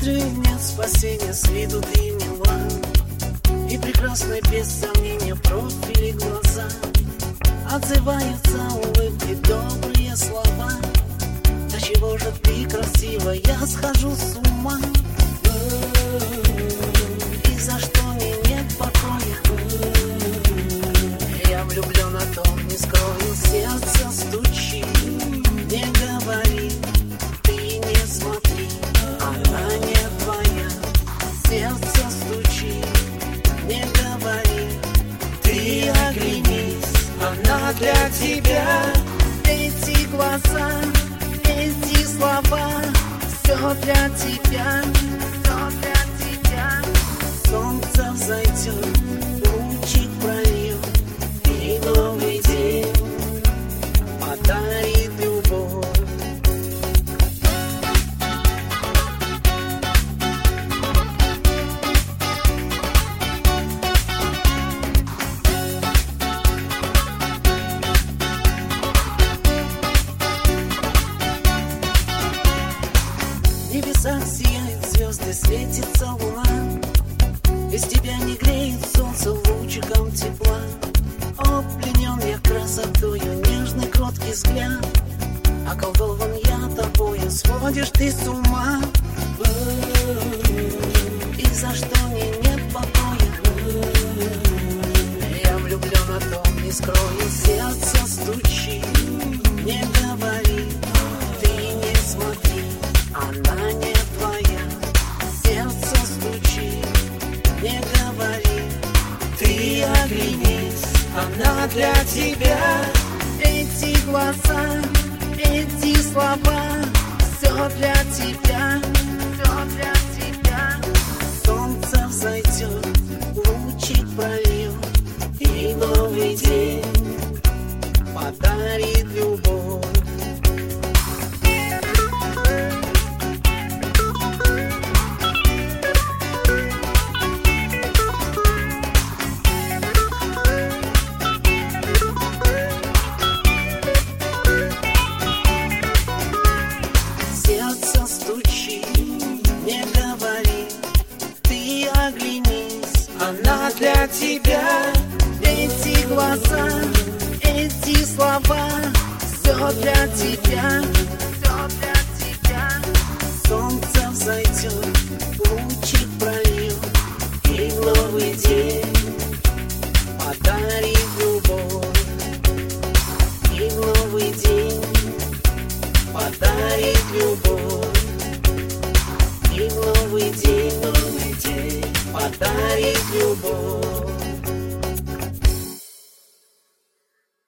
смотрю, и нет спасения, с виду ты мила. И прекрасны без сомнения профили глаза. Отзываются улыбки, добрые слова. Да чего же ты красива, я схожу с ума. И за что мне нет покоя. Я влюблен, а то не скрою, сердце стучит. Не говори, ты не смотри, она не твоя. Сердце стучит, не говори, ты оглянись, она для тебя. Эти глаза, эти слова, все для тебя, все для тебя. Солнце взойдет, лучик прольет, и новый день подарит любовь. В небесах сияют звезды, светится луна. Без тебя не греет солнце лучиком тепла. О, пленен я красотою, нежный кроткий взгляд. Околдован я тобою, сводишь ты с ума. И за что мне нет покоя. Я влюблен, а то не скрою, сердце стучит. Не говори, ты не смотри, она не твоя. Сердце стучит, не говори, ты оглянись, она для тебя. Эти глаза, эти слова, все для тебя, все для тебя. Солнце взойдет, лучик прольет, и новый день подарит любовь. Сердце стучит, не говори, ты оглянись, она для тебя. Эти глаза, эти слова, все для тебя, все для тебя. Солнце взойдет, лучик прольет, и новый день подарит любовь. И новый день подарит любовь. И новый день подарит любовь.